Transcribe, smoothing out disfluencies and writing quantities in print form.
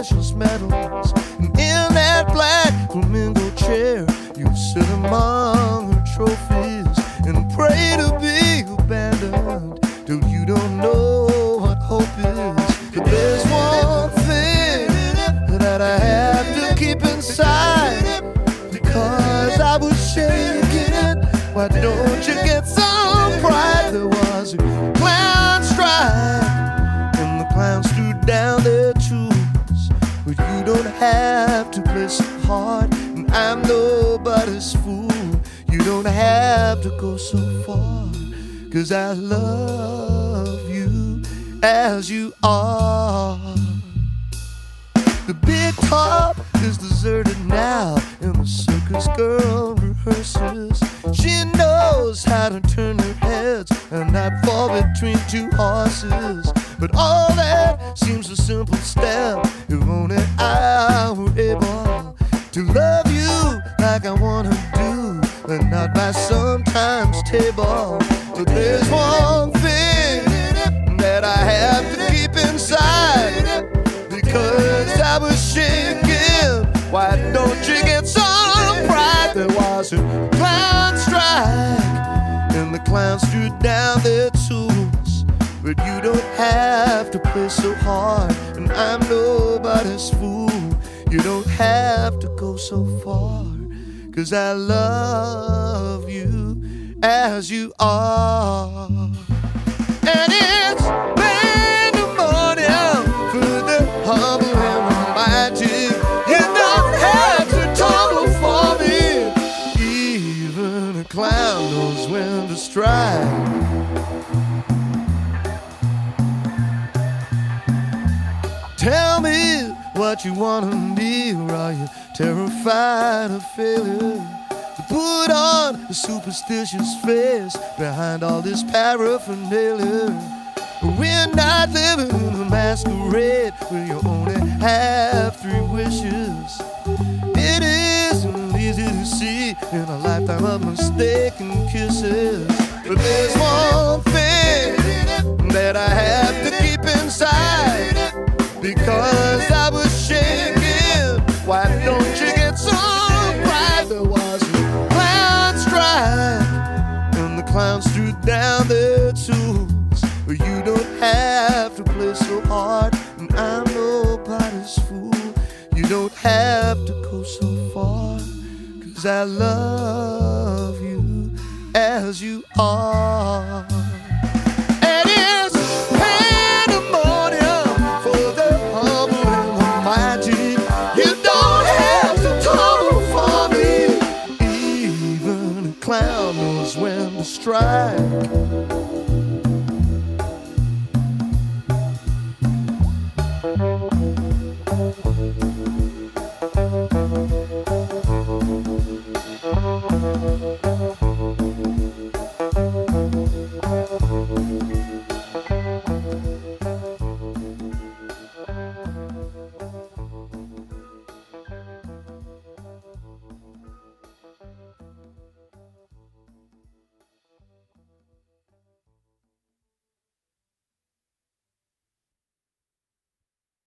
precious metals. And in that black flamingo chair, you sit among her trophies and pray to be abandoned till you don't know what hope is. But there's one thing that I have to keep inside, because I was shaking. Why don't you get some pride? There was a clown strike and the clowns threw down their tools. But you don't have to play so hard, and I'm nobody's fool. You don't have to go so far, 'cause I love you as you are. The big top is deserted now, and the circus girl rehearses. She knows how to turn her heads and not fall between two horses. But all that seems a simple step if only I were able to love you like I wanna do, and not by sometimes table. But there's one thing that I have to keep inside, because I was shaking. Why don't you get some pride? There was a clown strike and the clowns threw down their tools. But you don't have to play so hard, and I'm nobody's fool. You don't have to go so far, 'cause I love you as you are. And it's pandemonium for the humble and the mighty. You don't have to tumble for me. Even a clown knows when to strike. Tell me what you wanna be, or are you terrified of failure? To put on a superstitious face behind all this paraphernalia. We're not living in a masquerade where you only have 3 wishes. It isn't easy to see in a lifetime of mistaken kisses. But there's one thing that I have to keep inside, because I was shaking. Why don't you get some pride? There was a clown strike and the clowns threw down their tools. But you don't have to play so hard, and I'm nobody's fool. You don't have to go so far, 'cause I love you as you are. And it's pandemonium for the humble and the mighty. You don't have to tumble for me. Even a clown knows when to strike.